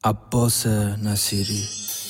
عباس نصیری.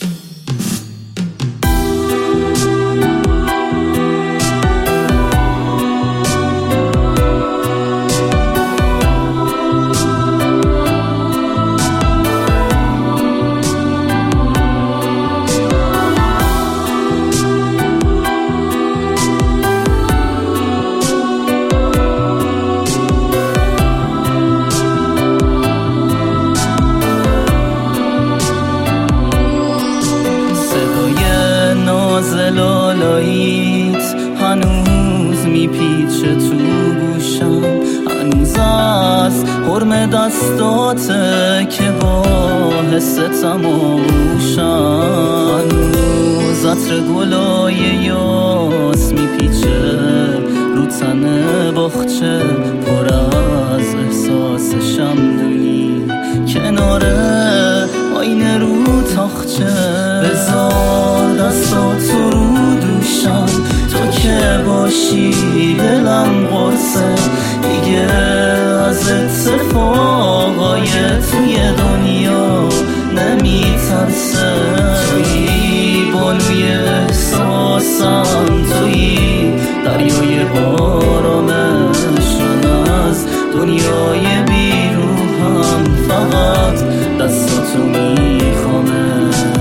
لالاییت هنوز میپیچه تو گوشم، هنوز از حرم دستاته که با حستم آغوشم، هنوز عطر گلای یاس میپیچه رو تن باغچه، پر از احساس شمدونی کنار آینه رو تاخچه. بذار دستاتو رو دوشم، تو که باشی دلم قرصه دیگه از اتفاقای توی دنیا نمیترسه. توی بانوی احساسم، توی دریای آرامش، من از دنیای بیروحم فقط دستاتو میخوامه.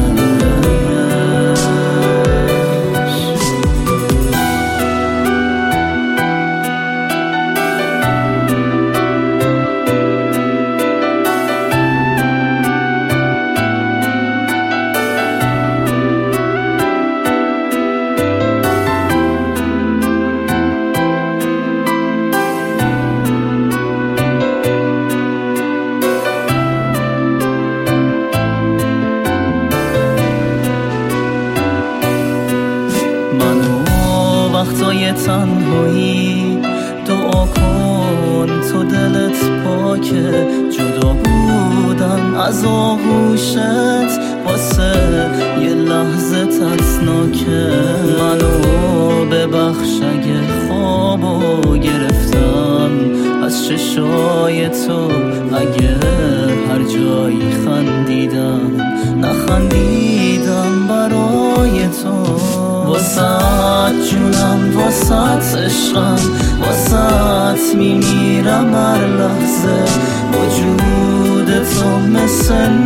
وقتای تنهایی دعا کن تو دلت پاکه، جدا بودن از آغوشت واسه یه لحظه ترسناکه. منو ببخش اگه خوابو گرفتم از چشای تو، اگه هر جایی خندیدم نخندیدم برای تو. واسات جونم، واسات عشقم، واسات میمیرم هر لحظه. وجود تو مثل